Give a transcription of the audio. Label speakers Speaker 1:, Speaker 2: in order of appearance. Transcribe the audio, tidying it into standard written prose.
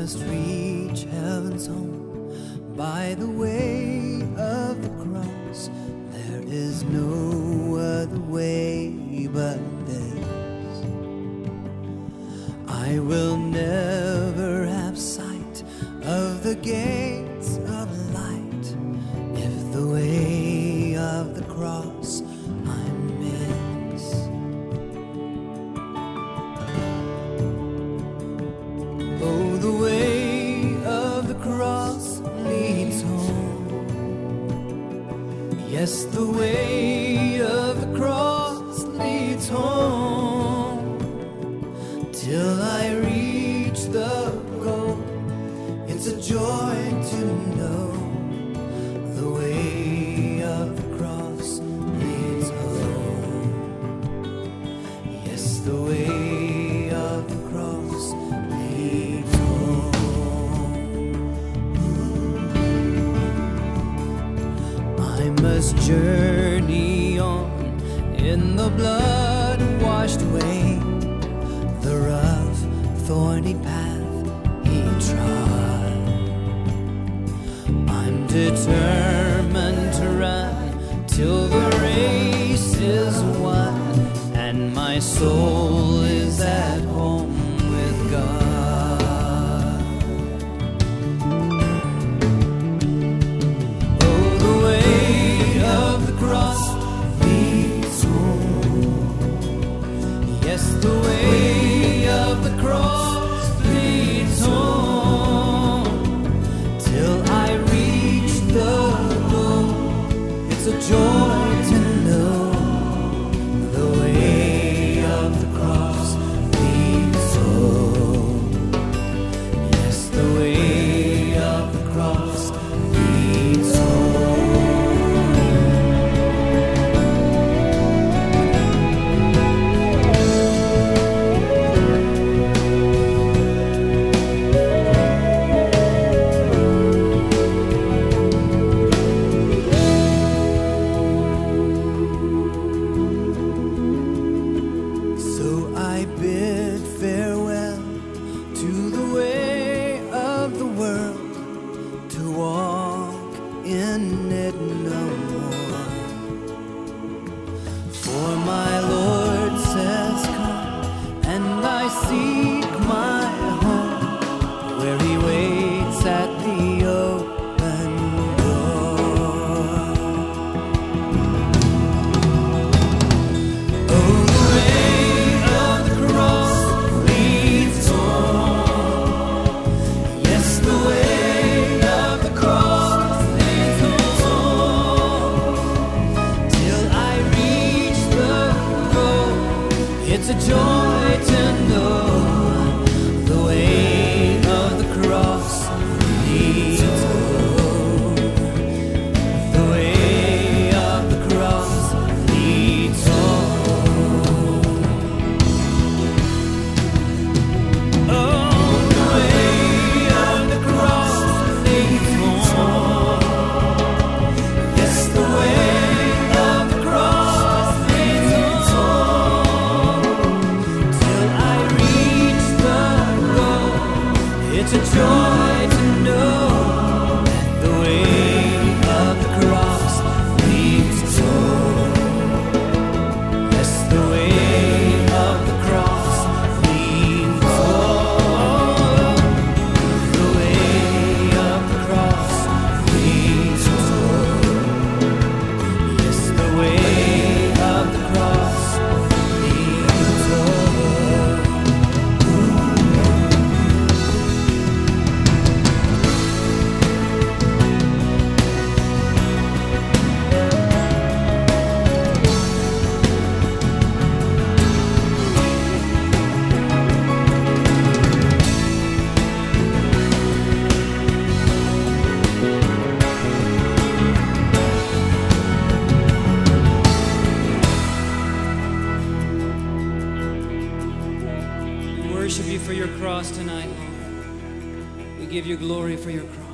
Speaker 1: must reach heaven's home by the way of the cross. There is no other way but this. I will never have sight of the gates of light if the way of the cross I miss. Oh, the way of the cross leads home. Yes, the way of the cross leads home. Till I reach the goal, it's a joy to know the way of the cross leads home. Yes, the way of the cross leads home. I must journey on in the blood-washed way, the rough, thorny path he trod. I'm determined to run till the race is won and my soul is at home with God. Oh, the way of the cross leads home. Yes, the way of the cross leads home. Till I reach the goal, it's a joy to know the way of the cross leads home. Yes, the way of the cross leads So I bid farewell to the way of the world, to walk in it no more. For my Lord says, come, and I seek my home, where he waits at the open door. Oh, the way of the cross leads home. Yes, the way of the cross leads home. Till I reach the goal, it's a joy to know the way of the cross leads home. The way of the cross leads home. Oh, the way of the cross leads home. Yes, the way of the cross leads home. Till I reach the goal, it's a joy to know that the way of the cross leads home. Yes, the way of the cross leads home. The way of the cross leads home. Yes, the way of the cross leads home.
Speaker 2: We worship you for your cross tonight, Lord. We give you glory for your cross.